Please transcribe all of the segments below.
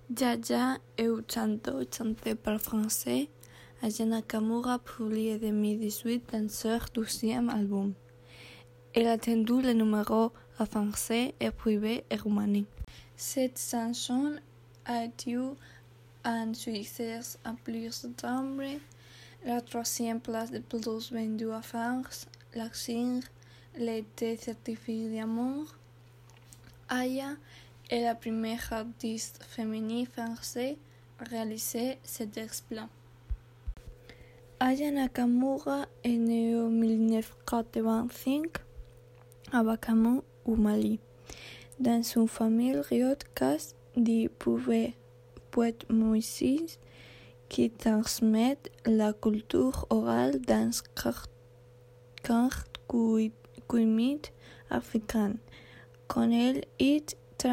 Yaya eu chanté par français. Aya Nakamura publié en 2018 dans son 12e album. Elle a attendu le numéro en français et privé et roumanie. Cette chanson a été un succès à plusieurs timbres. La 3e place de plus vendue en France, la single était certifiée d'amour. Aya est la première artiste féminine française à réaliser cet exploit. Aya Nakamura est née en 1985 à Bakamu, au Mali, dans une famille riotcas de poètes musiciens qui transmettent la culture orale dans 4 coutumes africaines. Quand elle est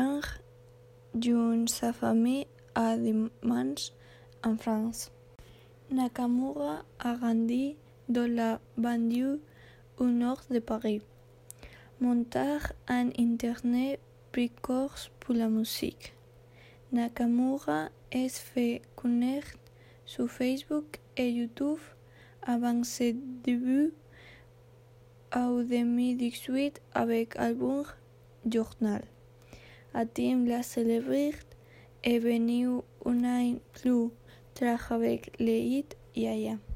dans sa famille à Dimanche en France. Nakamura a grandi dans la banlieue au nord de Paris. Montar un internet précoce pour la musique. Nakamura s'est fait connaître sur Facebook et YouTube avant ses débuts en 2018 avec l'album Journal. A temps la célébrité est venue un an plus tard avec le hit Yaya.